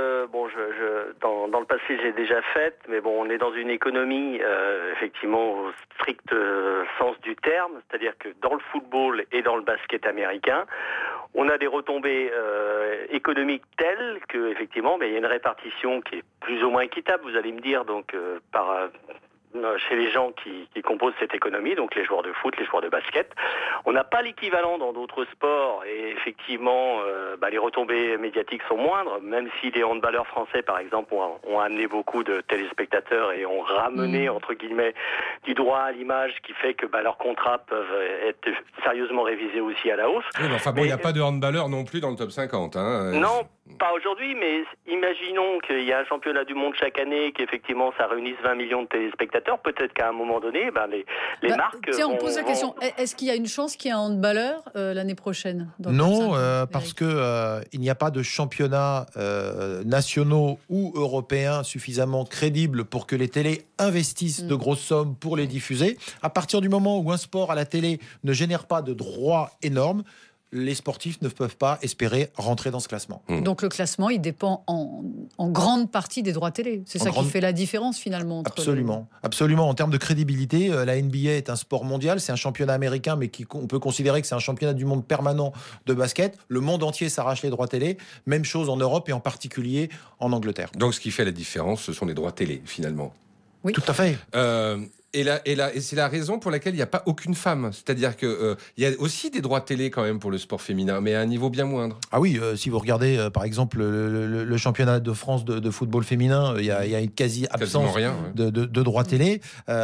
S12: dans le passé j'ai déjà faite, mais on est dans une économie effectivement au strict sens du terme, c'est-à-dire que dans le football et dans le basket américain, on a des retombées économiques telles que effectivement, il y a une répartition qui est plus ou moins équitable. Vous allez me dire donc chez les gens qui composent cette économie, donc les joueurs de foot, les joueurs de basket. On n'a pas l'équivalent dans d'autres sports et effectivement, les retombées médiatiques sont moindres, même si les handballeurs français, par exemple, ont amené beaucoup de téléspectateurs et ont ramené, entre guillemets, du droit à l'image, qui fait que leurs contrats peuvent être sérieusement révisés aussi à la hausse.
S3: Oui, mais enfin bon, il n'y a pas de handballeurs non plus dans le top 50.
S12: Non, pas aujourd'hui, mais imaginons qu'il y a un championnat du monde chaque année, qu'effectivement ça réunisse 20 millions de téléspectateurs. Peut-être qu'à un moment donné, les marques.
S2: Tiens, on pose la question. Est-ce qu'il y a une chance qu'il y ait un handballeur l'année prochaine
S11: Non, parce que il n'y a pas de championnats nationaux ou européens suffisamment crédibles pour que les télés investissent de grosses sommes pour les diffuser. À partir du moment où un sport à la télé ne génère pas de droits énormes, les sportifs ne peuvent pas espérer rentrer dans ce classement.
S2: Donc le classement, il dépend en grande partie des droits télé. C'est ça qui fait la différence finalement. Entre
S11: Absolument. En termes de crédibilité, la NBA est un sport mondial, c'est un championnat américain, mais on peut considérer que c'est un championnat du monde permanent de basket. Le monde entier s'arrache les droits télé. Même chose en Europe et en particulier en Angleterre.
S3: Donc ce qui fait la différence, ce sont les droits télé finalement.
S2: Oui.
S11: Tout à fait.
S3: Et c'est la raison pour laquelle il n'y a pas aucune femme. C'est-à-dire qu'il y a aussi des droits télé quand même pour le sport féminin, mais à un niveau bien moindre.
S11: Ah oui, si vous regardez par exemple le championnat de France de football féminin, il y a une quasi-absence de droits télé.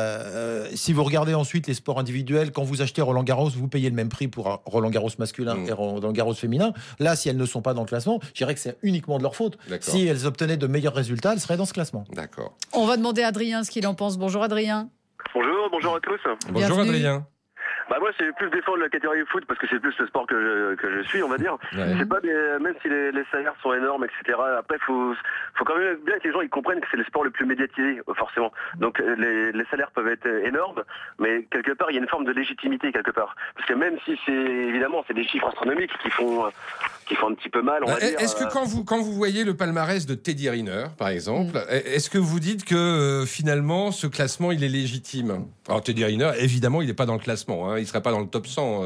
S11: Si vous regardez ensuite les sports individuels, quand vous achetez Roland Garros, vous payez le même prix pour Roland Garros masculin et Roland Garros féminin. Là, si elles ne sont pas dans le classement, je dirais que c'est uniquement de leur faute. D'accord. Si elles obtenaient de meilleurs résultats, elles seraient dans ce classement.
S3: D'accord.
S2: On va demander à Adrien ce qu'il en pense. Bonjour Adrien.
S7: Bonjour à tous.
S3: Bonjour
S2: Bienvenue.
S3: Adrien.
S7: Moi, c'est plus défendre la catégorie foot parce que c'est plus le sport que je suis, on va dire. Ouais. C'est pas même si les salaires sont énormes, etc. Après, faut quand même bien que les gens ils comprennent que c'est le sport le plus médiatisé, forcément. Donc les salaires peuvent être énormes, mais quelque part il y a une forme de légitimité quelque part. Parce que même si c'est des chiffres astronomiques qui font un petit peu mal, on va dire.
S3: Est-ce que quand vous voyez le palmarès de Teddy Riner, par exemple, est-ce que vous dites que finalement ce classement il est légitime? Alors Teddy Riner, évidemment, il n'est pas dans le classement. Il ne serait pas dans le top 100.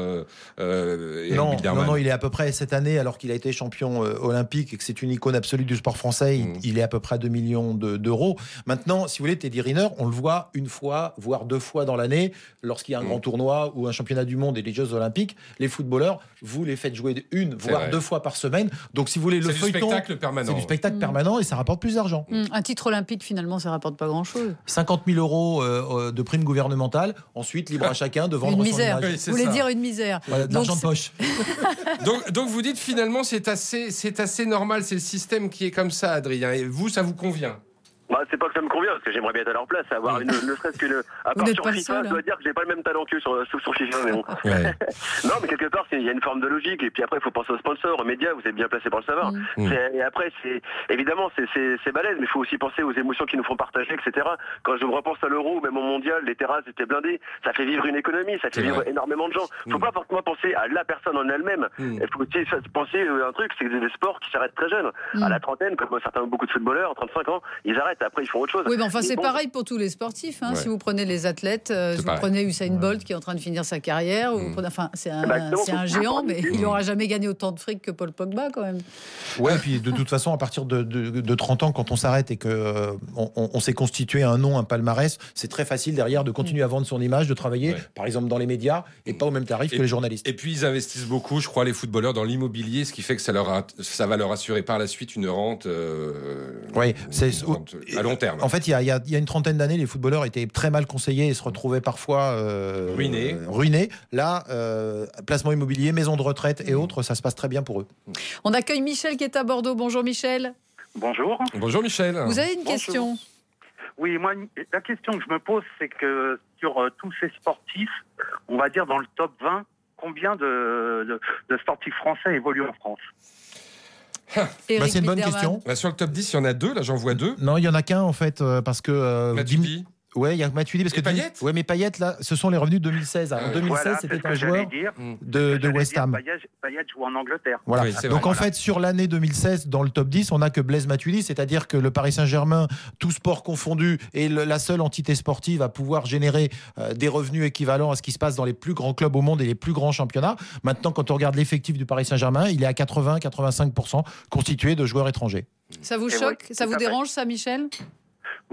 S11: Non, il est à peu près cette année, alors qu'il a été champion olympique et que c'est une icône absolue du sport français, il est à peu près à 2 millions d'euros. Maintenant, si vous voulez, Teddy Riner, on le voit une fois, voire 2 fois dans l'année, lorsqu'il y a un grand tournoi ou un championnat du monde et les Jeux olympiques. Les footballeurs, vous les faites jouer 1 voire 2 fois par semaine. Donc, si vous voulez, le feuilleton, c'est du spectacle permanent et ça rapporte plus d'argent.
S2: Un titre olympique, finalement, ça rapporte pas grand-chose.
S11: 50 000 euros de primes gouvernementales. Ensuite, libre à chacun de vendre son image.
S2: Oui, vous voulez dire une misère.
S11: Voilà, de l'argent de poche.
S3: donc vous dites finalement c'est assez normal, c'est le système qui est comme ça, Adrien. Et vous, ça vous convient?
S7: C'est pas que ça me convient, parce que j'aimerais bien être à leur place, avoir ne serait-ce que à part sur FIFA, je dois dire que j'ai pas le même talent qu'eux sur FIFA, mais bon. Ouais. Non, mais quelque part, il y a une forme de logique, et puis après, il faut penser aux sponsors, aux médias, vous êtes bien placés pour le savoir. Et après, évidemment, c'est balèze, mais il faut aussi penser aux émotions qui nous font partager, etc. Quand je me repense à l'Euro, même au Mondial, les terrasses étaient blindées, ça fait vivre une économie, ça fait vivre énormément de gens. Faut pas forcément penser à la personne en elle-même, il faut aussi penser à un truc, c'est des sports qui s'arrêtent très jeunes. À la trentaine, comme beaucoup de footballeurs, 35 ans, ils arrêtent. Après, ils font autre chose.
S2: Oui, mais enfin, c'est pareil pour tous les sportifs. Si vous prenez les athlètes, si vous prenez Usain Bolt qui est en train de finir sa carrière, c'est un géant, mais il n'aura jamais gagné autant de fric que Paul Pogba, quand même.
S11: Ouais, et puis de toute façon, à partir de 30 ans, quand on s'arrête et qu'on s'est constitué un nom, un palmarès, c'est très facile derrière de continuer à vendre son image, de travailler, par exemple, dans les médias, et pas au même tarif que les journalistes.
S3: Et puis, ils investissent beaucoup, je crois, les footballeurs, dans l'immobilier, ce qui fait que ça va leur assurer par la suite une rente. À long terme.
S11: En fait, il y a une trentaine d'années, les footballeurs étaient très mal conseillés et se retrouvaient parfois ruinés. Là, placement immobilier, maison de retraite et autres, ça se passe très bien pour eux.
S2: On accueille Michel qui est à Bordeaux. Bonjour Michel.
S13: Bonjour.
S3: Bonjour Michel.
S2: Vous avez une question?
S13: Oui, moi, la question que je me pose, c'est que sur tous ces sportifs, on va dire dans le top 20, combien de sportifs français évoluent en France?
S11: C'est une bonne question.
S3: Sur le top 10, il y en a 2, là j'en vois 2.
S11: Non, il y en a qu'un en fait, parce que...
S3: Matuidi.
S11: Ouais, il y a Matuidi, parce que
S3: Payet.
S11: Ouais, mais Payet, là, ce sont les revenus de 2016. En 2016, c'était un joueur de West Ham.
S13: Payet joue en Angleterre.
S11: Voilà. Oui, donc en fait, sur l'année 2016, dans le top 10, on n'a que Blaise Matuidi, c'est-à-dire que le Paris Saint-Germain, tout sport confondu, est la seule entité sportive à pouvoir générer des revenus équivalents à ce qui se passe dans les plus grands clubs au monde et les plus grands championnats. Maintenant, quand on regarde l'effectif du Paris Saint-Germain, il est à 80-85% constitué de joueurs étrangers.
S2: Ça vous choque? Ça vous dérange, ça, Michel?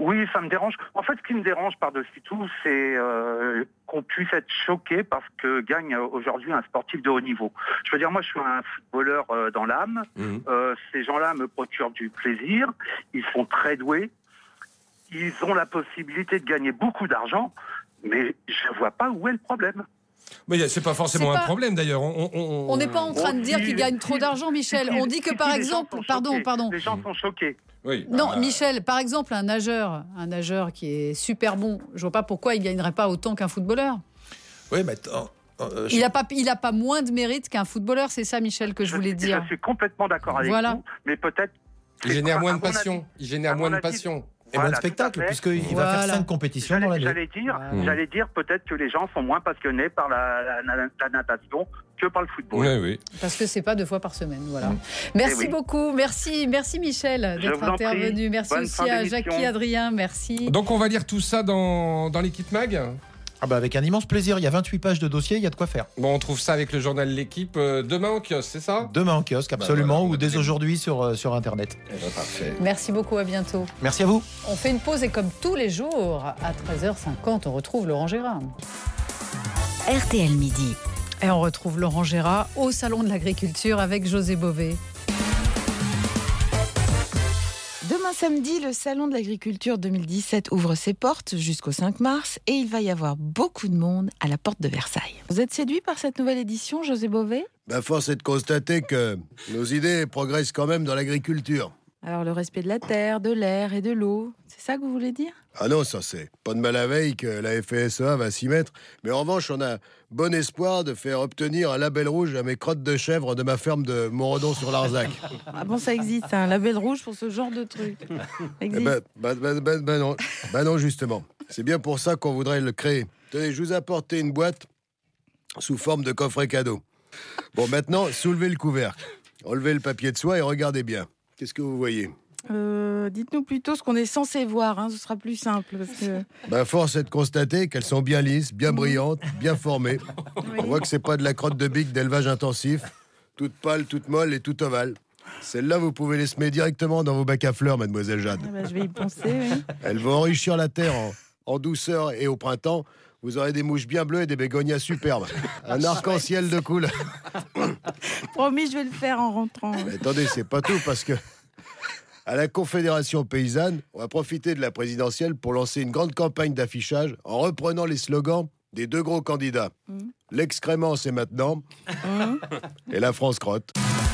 S13: Oui, ça me dérange. En fait, ce qui me dérange par-dessus tout, c'est qu'on puisse être choqué parce que gagne aujourd'hui un sportif de haut niveau. Je veux dire, moi, je suis un footballeur dans l'âme. Ces gens-là me procurent du plaisir. Ils sont très doués. Ils ont la possibilité de gagner beaucoup d'argent, mais je ne vois pas où est le problème.
S3: Mais c'est pas forcément un problème d'ailleurs.
S2: On n'est pas en train de dire qu'ils gagnent trop d'argent, Michel. On dit que par exemple, pardon.
S13: Les gens sont choqués.
S3: Oui.
S2: Non, Michel, par exemple, un nageur qui est super bon, je vois pas pourquoi il gagnerait pas autant qu'un footballeur.
S11: Oui, mais
S2: il a pas moins de mérite qu'un footballeur, c'est ça, Michel, que je voulais dire.
S13: Je suis complètement d'accord avec vous, mais peut-être.
S3: Il génère moins de passion.
S11: Et moins de spectacle, puisqu'il va faire 5 compétitions dans l'année.
S13: J'allais dire peut-être que les gens sont moins passionnés par la natation que par le football.
S3: Oui.
S2: Parce que c'est pas 2 fois par semaine, voilà. Merci beaucoup, merci Michel d'être intervenu. Merci aussi à Jackie, Adrien, merci.
S3: Donc on va lire tout ça dans l'équipe Mag.
S11: Avec un immense plaisir, il y a 28 pages de dossier, il y a de quoi faire.
S3: Bon, on trouve ça avec le journal L'Équipe demain en kiosque, c'est ça ?
S11: Demain en kiosque, absolument, ou dès aujourd'hui sur Internet.
S3: Parfait.
S2: Merci beaucoup, à bientôt.
S11: Merci à vous.
S2: On fait une pause et comme tous les jours, à 13h50, on retrouve Laurent Gérard.
S6: RTL Midi.
S2: Et on retrouve Laurent Gérard au Salon de l'Agriculture avec José Bové.
S14: Demain samedi, le Salon de l'Agriculture 2017 ouvre ses portes jusqu'au 5 mars et il va y avoir beaucoup de monde à la porte de Versailles. Vous êtes séduit par cette nouvelle édition, José Bové ?
S15: Force est de constater que nos idées progressent quand même dans l'agriculture.
S14: Alors le respect de la terre, de l'air et de l'eau, c'est ça que vous voulez dire ?
S15: Ah non, ça c'est pas de mal à veille que la FSA va s'y mettre. Mais en revanche, on a bon espoir de faire obtenir un label rouge à mes crottes de chèvre de ma ferme de Montredon-sur-Larzac.
S14: Ah bon, ça existe, un label rouge pour ce genre de truc.
S15: Non, justement. C'est bien pour ça qu'on voudrait le créer. Tenez, je vous ai apporté une boîte sous forme de coffret cadeau. Bon, maintenant, soulevez le couvercle. Enlevez le papier de soie et regardez bien. Qu'est-ce que vous voyez ?
S14: Dites-nous plutôt ce qu'on est censé voir, ce sera plus simple. Parce que...
S15: force est de constater qu'elles sont bien lisses, bien brillantes, bien formées. Oui. On voit que c'est pas de la crotte de bique d'élevage intensif, toute pâle, toute molle et toute ovale. Celles-là, vous pouvez les semer directement dans vos bacs à fleurs, mademoiselle Jade.
S14: Je vais y penser, oui.
S15: Elles vont enrichir la terre en douceur et au printemps, vous aurez des mouches bien bleues et des bégonias superbes. Un arc-en-ciel de couleurs.
S14: Promis, je vais le faire en rentrant.
S15: Mais attendez, c'est pas tout, parce que à la Confédération paysanne, on va profiter de la présidentielle pour lancer une grande campagne d'affichage en reprenant les slogans des 2 gros candidats. L'excrément, c'est maintenant. Et la France crotte.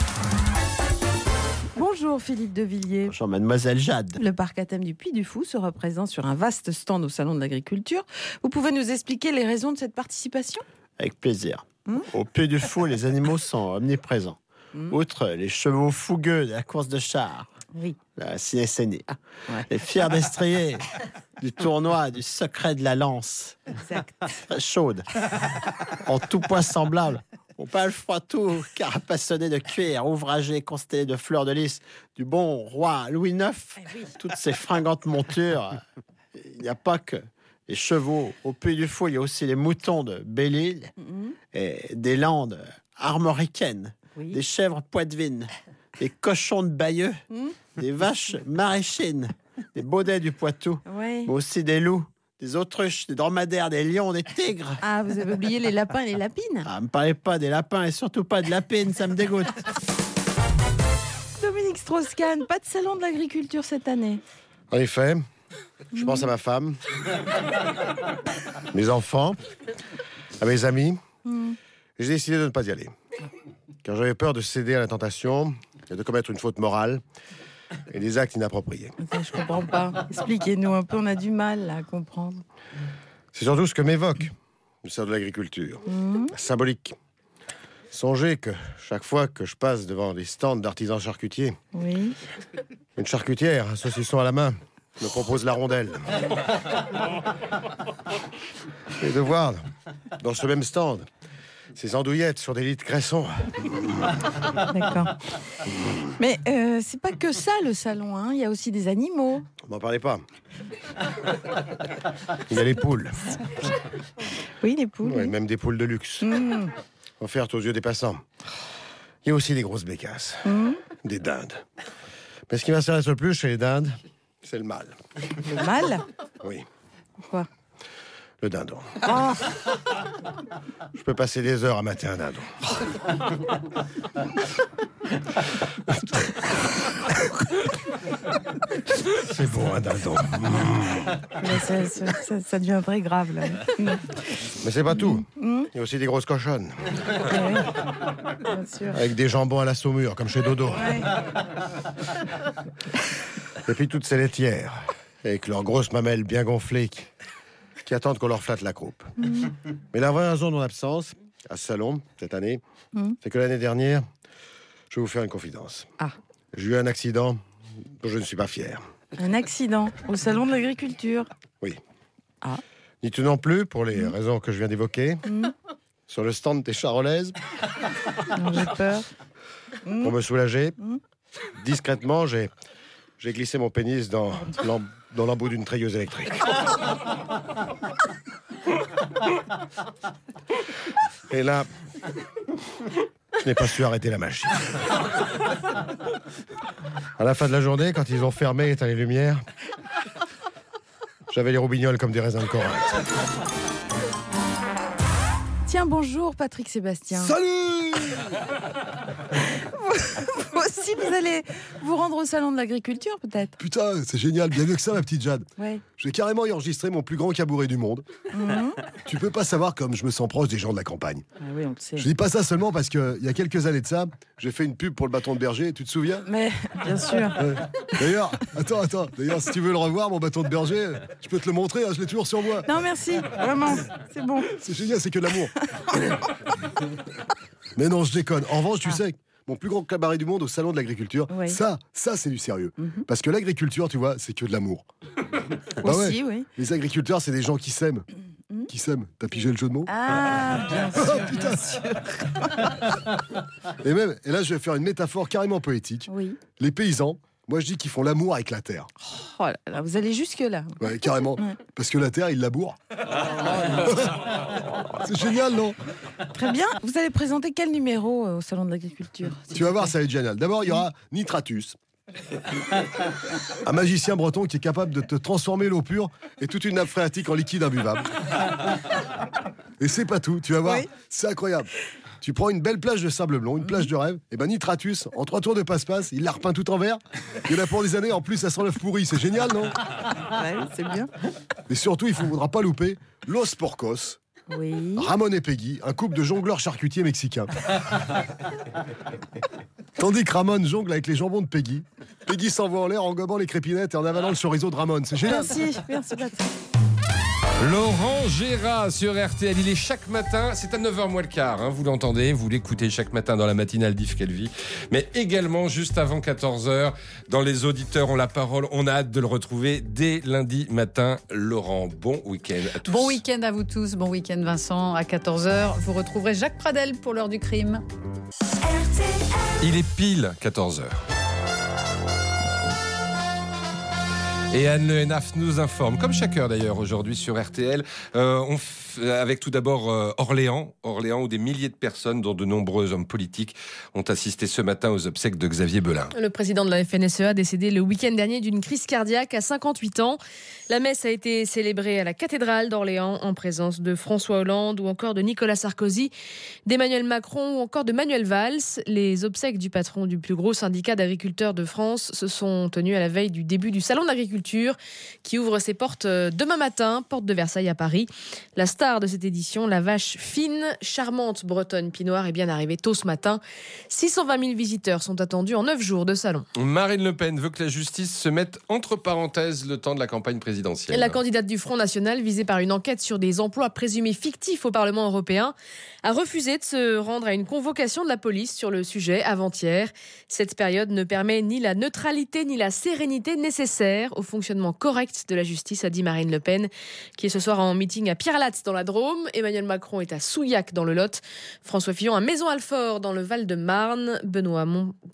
S14: Bonjour Philippe Devilliers.
S15: Bonjour mademoiselle Jade.
S14: Le parc à thème du Puy du Fou sera présent sur un vaste stand au Salon de l'Agriculture. Vous pouvez nous expliquer les raisons de cette participation ?
S16: Avec plaisir. Au Puy du Fou, les animaux sont omniprésents. Outre les chevaux fougueux de la course de chars, la cinécénie, les fiers destriers du tournoi du secret de la lance, très chaude, en tout point semblable, au pâle froid tout carapassonné de cuir, ouvragé, constellé de fleurs de lys, du bon roi Louis IX, toutes ces fringantes montures. Il n'y a pas que les chevaux au Puy du Fou, il y a aussi les moutons de Belle-Île et des landes armoricaines, des chèvres poitevines, des cochons de Bayeux, des vaches maraîchines, des baudets du Poitou, mais aussi des loups, des autruches, des dromadaires, des lions, des tigres.
S14: Ah, vous avez oublié les lapins et les lapines.
S16: Ah, me parlez pas des lapins et surtout pas de lapines, ça me dégoûte.
S14: Dominique Strauss-Kahn, pas de salon de l'agriculture cette année.
S15: En effet, je pense à ma femme, mes enfants, à mes amis. J'ai décidé de ne pas y aller. Car j'avais peur de céder à la tentation et de commettre une faute morale et des actes inappropriés.
S14: Je comprends pas. Expliquez-nous un peu, on a du mal à comprendre.
S15: C'est surtout ce que m'évoque le salon de l'agriculture. Symbolique. Songez que chaque fois que je passe devant des stands d'artisans charcutiers, une charcutière, un saucisson à la main, me propose la rondelle. Et de voir, dans ce même stand, ces andouillettes sur des lits de cresson.
S14: D'accord. Mais c'est pas que ça le salon, hein. Il y a aussi des animaux.
S15: M'en parlez pas. Il y a les poules.
S14: Oui, les poules.
S15: Ouais, même des poules de luxe. Offertes aux yeux des passants. Il y a aussi des grosses bécasses. Des dindes. Mais ce qui m'intéresse le plus chez les dindes, C'est le mâle.
S14: Le mâle ?
S15: Oui.
S14: Pourquoi ?
S15: Le dindon.
S14: Oh.
S15: Je peux passer des heures à mater un dindon. C'est bon, un dindon.
S14: Ça devient vrai grave, là.
S15: Mais c'est pas tout. Il y a aussi des grosses cochonnes.
S14: Bien sûr.
S15: Avec des jambons à la saumure, comme chez Dodo.
S14: Ouais.
S15: Et puis toutes ces laitières, avec leurs grosses mamelles bien gonflées, qui attendent qu'on leur flatte la croupe. Mais la vraie raison de mon absence, à ce salon, cette année, c'est que l'année dernière, je vais vous faire une confidence.
S14: Ah.
S15: J'ai eu un accident dont je ne suis pas fier.
S14: Un accident au salon de l'agriculture.
S15: Oui.
S14: Ah.
S15: Ni tout non plus, pour les raisons que je viens d'évoquer. Sur le stand des Charolaises.
S14: J'ai peur.
S15: Pour me soulager, discrètement, j'ai glissé mon pénis dans l'embout d'une treilleuse électrique. Et là, je n'ai pas su arrêter la machine. À la fin de la journée, quand ils ont fermé et éteint les lumières, j'avais les roubignoles comme des raisins de Corinthe.
S14: Tiens, bonjour Patrick Sébastien.
S15: Salut.
S14: Vous aussi, vous allez vous rendre au salon de l'agriculture, peut-être?
S15: Putain, c'est génial, bien mieux que ça, ma petite Jade.
S14: Ouais.
S15: Je vais carrément y enregistrer mon plus grand caboret du monde. Tu peux pas savoir comme je me sens proche des gens de la campagne.
S14: Ah oui, on le sait.
S15: Je dis pas ça seulement parce qu'il y a quelques années de ça, j'ai fait une pub pour le bâton de berger, tu te souviens?
S14: Mais, bien sûr.
S15: D'ailleurs, attends. D'ailleurs, si tu veux le revoir, mon bâton de berger, je peux te le montrer, hein, je l'ai toujours sur moi.
S14: Non, merci, vraiment, c'est bon.
S15: C'est génial, c'est que de l'amour. Mais non, je déconne. En revanche, tu sais, mon plus grand cabaret du monde au salon de l'agriculture,
S14: oui.
S15: ça c'est du sérieux. Parce que l'agriculture, tu vois, c'est que de l'amour.
S14: Aussi, oui.
S15: Les agriculteurs, c'est des gens qui s'aiment. Qui s'aiment. T'as pigé le jeu de mots?
S14: Ah, bien sûr,
S15: putain.
S14: bien sûr.
S15: Et là, je vais faire une métaphore carrément poétique.
S14: Oui.
S15: Les paysans, moi je dis qu'ils font l'amour avec la terre.
S14: Oh là là, vous allez jusque-là.
S15: Ouais, carrément.
S14: Ouais.
S15: Parce que la terre, ils labourent. C'est génial, non?
S14: Très bien. Vous allez présenter quel numéro au salon de l'agriculture?
S15: Tu vas voir, ça va être génial. D'abord, il y aura Nitratus. Un magicien breton qui est capable de te transformer l'eau pure et toute une nappe phréatique en liquide imbuvable. Et c'est pas tout, tu vas voir, oui. C'est incroyable. Tu prends une belle plage de sable blanc, une plage de rêve, et ben Nitratus, en 3 tours de passe-passe, il la repeint tout en vert. Il y en a pour des années, en plus ça sent l'œuf pourri, c'est génial, non?
S14: Ouais, c'est bien.
S15: Et surtout, il ne faudra pas louper Los Porcos.
S14: Oui.
S15: Ramon et Peggy, un couple de jongleurs charcutiers mexicains. Tandis que Ramon jongle avec les jambons de Peggy, Peggy s'envoie en l'air en gobant les crépinettes et en avalant le chorizo de Ramon. C'est génial.
S14: Merci Patrick.
S3: Laurent Gérard sur RTL, il est chaque matin, c'est à 9h moins le quart, hein, vous l'entendez, vous l'écoutez chaque matin dans la matinale d'Yves Calvi, mais également juste avant 14h, dans Les Auditeurs ont la parole, on a hâte de le retrouver dès lundi matin. Laurent, bon week-end à tous.
S2: Bon week-end à vous tous, bon week-end Vincent, à 14h, vous retrouverez Jacques Pradel pour l'heure du crime.
S3: Il est pile 14h. Et Anne Le Hénaff nous informe, comme chaque heure d'ailleurs aujourd'hui sur RTL, avec tout d'abord Orléans où des milliers de personnes, dont de nombreux hommes politiques, ont assisté ce matin aux obsèques de Xavier Belin.
S17: Le président de la FNSEA décédé le week-end dernier d'une crise cardiaque à 58 ans. La messe a été célébrée à la cathédrale d'Orléans en présence de François Hollande ou encore de Nicolas Sarkozy, d'Emmanuel Macron ou encore de Manuel Valls. Les obsèques du patron du plus gros syndicat d'agriculteurs de France se sont tenues à la veille du début du salon d'agriculture qui ouvre ses portes demain matin, porte de Versailles à Paris. La star de cette édition, la vache fine, charmante bretonne Pinot est bien arrivée tôt ce matin. 620 000 visiteurs sont attendus en 9 jours de salon.
S3: Marine Le Pen veut que la justice se mette entre parenthèses le temps de la campagne présidentielle.
S17: La candidate du Front National, visée par une enquête sur des emplois présumés fictifs au Parlement européen, a refusé de se rendre à une convocation de la police sur le sujet avant-hier. Cette période ne permet ni la neutralité ni la sérénité nécessaires au fonctionnement correct de la justice, a dit Marine Le Pen, qui est ce soir en meeting à Pierrelatte dans la Drôme. Emmanuel Macron est à Souillac dans le Lot. François Fillon à Maison-Alfort dans le Val-de-Marne. Benoît Hamon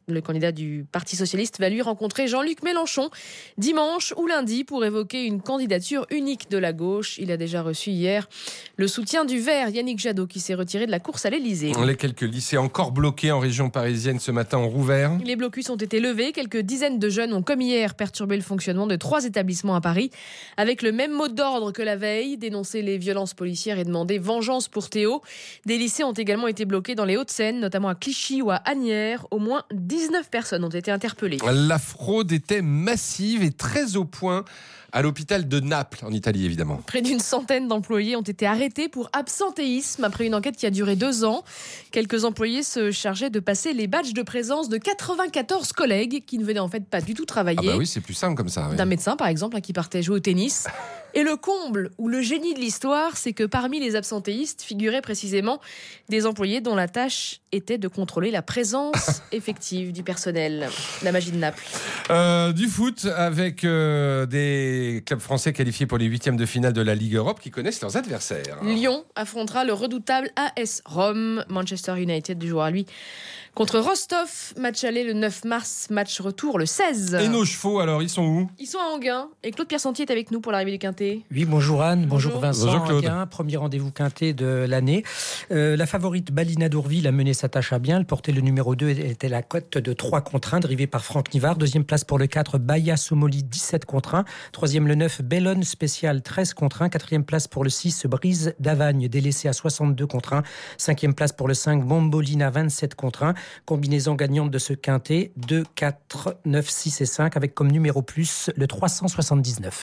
S17: le candidat du Parti socialiste, va lui rencontrer Jean-Luc Mélenchon dimanche ou lundi pour évoquer une candidature unique de la gauche. Il a déjà reçu hier le soutien du Vert, Yannick Jadot, qui s'est retiré de la course à l'Élysée.
S3: Les quelques lycées encore bloqués en région parisienne ce matin ont rouvert.
S17: Les blocus ont été levés. Quelques dizaines de jeunes ont, comme hier, perturbé le fonctionnement de 3 établissements à Paris, avec le même mot d'ordre que la veille, dénoncer les violences policières et demander vengeance pour Théo. Des lycées ont également été bloqués dans les Hauts-de-Seine, notamment à Clichy ou à Asnières. Au moins 19 personnes ont été interpellées.
S3: La fraude était massive et très au point à l'hôpital de Naples, en Italie évidemment.
S17: Près d'une centaine d'employés ont été arrêtés pour absentéisme après une enquête qui a duré 2 ans. Quelques employés se chargeaient de passer les badges de présence de 94 collègues qui ne venaient en fait pas du tout travailler.
S3: Ah bah oui, c'est plus simple comme ça. Oui.
S17: D'un médecin par exemple qui partait jouer au tennis. Et le comble ou le génie de l'histoire, c'est que parmi les absentéistes figuraient précisément des employés dont la tâche était de contrôler la présence effective du personnel. La magie de Naples.
S3: Du foot avec des clubs français qualifiés pour les 8e de finale de la Ligue Europe qui connaissent leurs adversaires.
S17: Lyon affrontera le redoutable AS Rome. Manchester United jouera lui contre Rostov. Match aller le 9 mars, match retour le 16.
S3: Et nos chevaux alors, ils sont où ?
S17: Ils sont à Enghien. Et Claude Pierre-Sentier est avec nous pour l'arrivée du Quintet.
S18: Oui, bonjour Anne, bonjour Vincent.
S3: Bonjour Claude.
S18: Enghien, premier rendez-vous Quintet de l'année. La favorite Balina d'Ourville a mené sa tâche à bien. Elle portait le numéro 2, elle était la cote de 3-1, drivée par Franck Nivard. Deuxième place pour le 4, Baya Somoli, 17-1. Troisième le 9, Bellone Spécial, 13-1. Quatrième place pour le 6, Brise d'Avagne, délaissé à 62-1. Cinquième place pour le 5, Bombolina, 27-1. Combinaison gagnante de ce quintet, 2, 4, 9, 6 et 5, avec comme numéro plus le 379.